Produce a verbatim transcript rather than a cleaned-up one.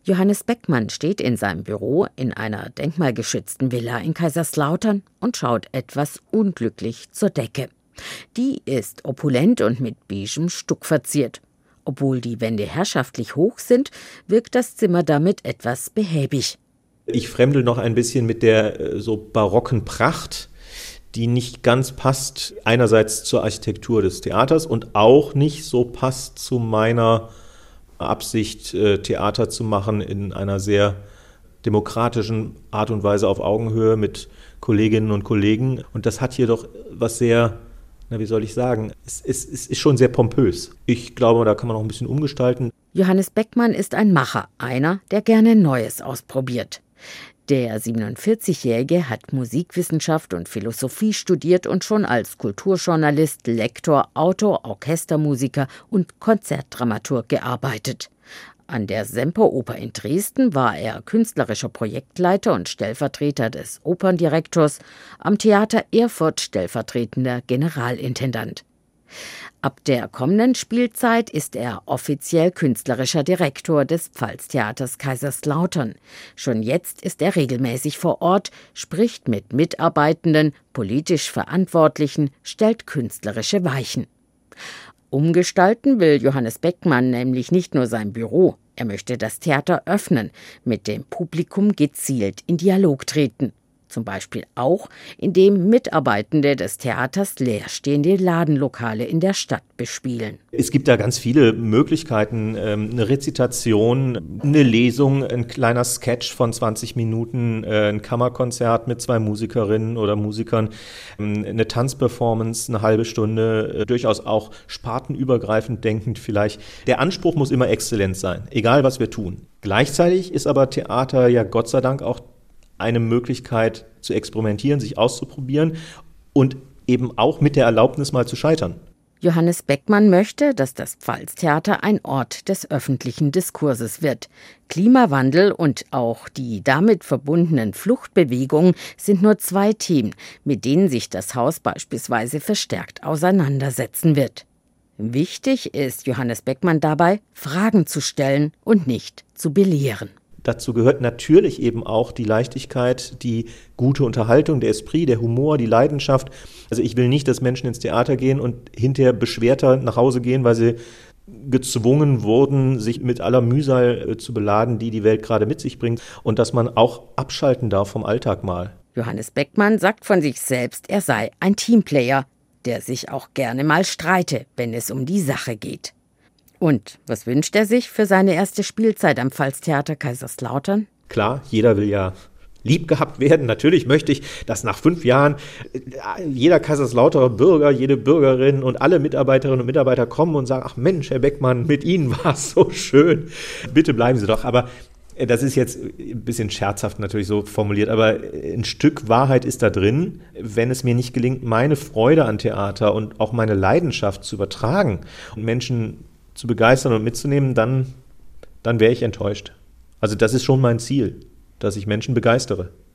Johannes Beckmann steht in seinem Büro in einer denkmalgeschützten Villa in Kaiserslautern und schaut etwas unglücklich zur Decke. Die ist opulent und mit beigem Stuck verziert. Obwohl die Wände herrschaftlich hoch sind, wirkt das Zimmer damit etwas behäbig. Ich fremdel noch ein bisschen mit der äh, so barocken Pracht, die nicht ganz passt, einerseits zur Architektur des Theaters und auch nicht so passt zu meiner Absicht, äh, Theater zu machen in einer sehr demokratischen Art und Weise auf Augenhöhe mit Kolleginnen und Kollegen. Und das hat hier doch was sehr, na wie soll ich sagen, es, es, es ist schon sehr pompös. Ich glaube, da kann man noch ein bisschen umgestalten. Johannes Beckmann ist ein Macher, einer, der gerne Neues ausprobiert. Der siebenundvierzigjährige hat Musikwissenschaft und Philosophie studiert und schon als Kulturjournalist, Lektor, Autor, Orchestermusiker und Konzertdramaturg gearbeitet. An der Semperoper in Dresden war er künstlerischer Projektleiter und Stellvertreter des Operndirektors, am Theater Erfurt stellvertretender Generalintendant. Ab der kommenden Spielzeit ist er offiziell künstlerischer Direktor des Pfalztheaters Kaiserslautern. Schon jetzt ist er regelmäßig vor Ort, spricht mit Mitarbeitenden, politisch Verantwortlichen, stellt künstlerische Weichen. Umgestalten will Johannes Beckmann nämlich nicht nur sein Büro, er möchte das Theater öffnen, mit dem Publikum gezielt in Dialog treten. Zum Beispiel auch, indem Mitarbeitende des Theaters leerstehende Ladenlokale in der Stadt bespielen. Es gibt da ganz viele Möglichkeiten, eine Rezitation, eine Lesung, ein kleiner Sketch von zwanzig Minuten, ein Kammerkonzert mit zwei Musikerinnen oder Musikern, eine Tanzperformance, eine halbe Stunde, durchaus auch spartenübergreifend denkend vielleicht. Der Anspruch muss immer exzellent sein, egal was wir tun. Gleichzeitig ist aber Theater ja Gott sei Dank auch eine Möglichkeit zu experimentieren, sich auszuprobieren und eben auch mit der Erlaubnis mal zu scheitern. Johannes Beckmann möchte, dass das Pfalztheater ein Ort des öffentlichen Diskurses wird. Klimawandel und auch die damit verbundenen Fluchtbewegungen sind nur zwei Themen, mit denen sich das Haus beispielsweise verstärkt auseinandersetzen wird. Wichtig ist Johannes Beckmann dabei, Fragen zu stellen und nicht zu belehren. Dazu gehört natürlich eben auch die Leichtigkeit, die gute Unterhaltung, der Esprit, der Humor, die Leidenschaft. Also ich will nicht, dass Menschen ins Theater gehen und hinterher beschwerter nach Hause gehen, weil sie gezwungen wurden, sich mit aller Mühsal zu beladen, die die Welt gerade mit sich bringt. Und dass man auch abschalten darf vom Alltag mal. Johannes Beckmann sagt von sich selbst, er sei ein Teamplayer, der sich auch gerne mal streite, wenn es um die Sache geht. Und was wünscht er sich für seine erste Spielzeit am Pfalztheater Kaiserslautern? Klar, jeder will ja lieb gehabt werden. Natürlich möchte ich, dass nach fünf Jahren jeder Kaiserslauterer Bürger, jede Bürgerin und alle Mitarbeiterinnen und Mitarbeiter kommen und sagen, ach Mensch, Herr Beckmann, mit Ihnen war es so schön. Bitte bleiben Sie doch. Aber das ist jetzt ein bisschen scherzhaft natürlich so formuliert, aber ein Stück Wahrheit ist da drin. Wenn es mir nicht gelingt, meine Freude an Theater und auch meine Leidenschaft zu übertragen und Menschen zu begeistern und mitzunehmen, dann, dann wäre ich enttäuscht. Also das ist schon mein Ziel, dass ich Menschen begeistere.